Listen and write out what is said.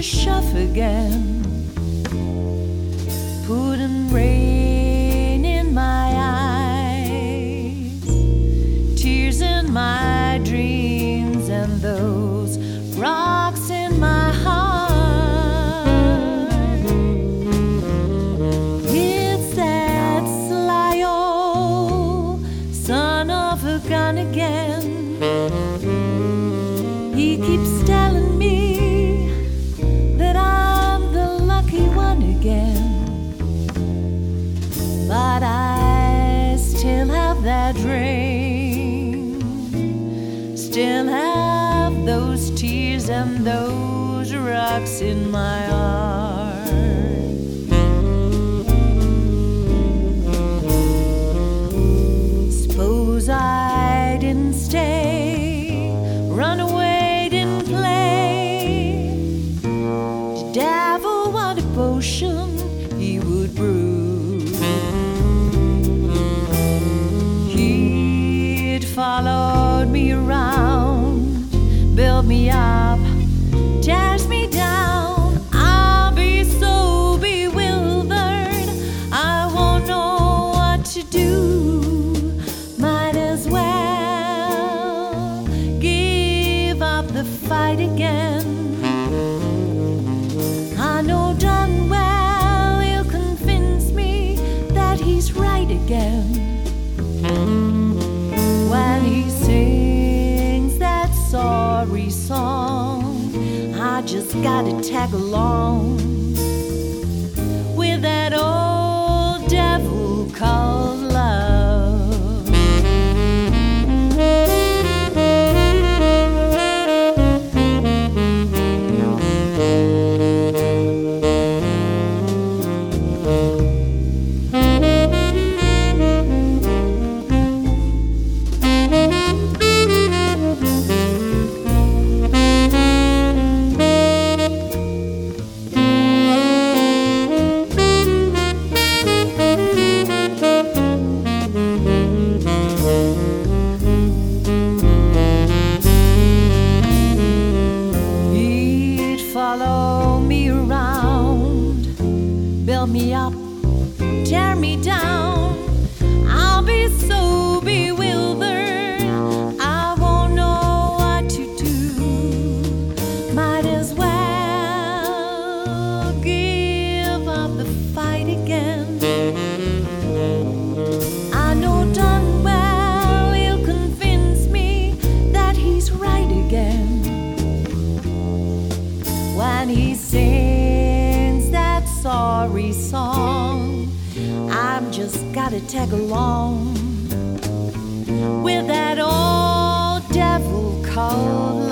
shove again, putting rain in my eyes, tears in my dreams, and those rocks in my heart. It's that sly old son of a gun again. He keeps telling me that I'm the lucky one again, but I still have that dream, still have those tears and those rocks in my heart. Suppose I didn't stay, run away, didn't play. The devil, what a potion he would brew. He'd followed me around, build me up, tears me down. I'll be so bewildered, I won't know what to do. Might as well give up the fight again. I know done well he'll convince me that he's right again. When he sings that sorry song, I just gotta tag along with that old devil called love. Follow me around, build me up, tear me down. I'll be so bewildered, I won't know what to do. Might as well give up the fight again. I know done well he'll convince me that he's right again. When he sings that sorry song, I'm just gotta tag along with that old devil called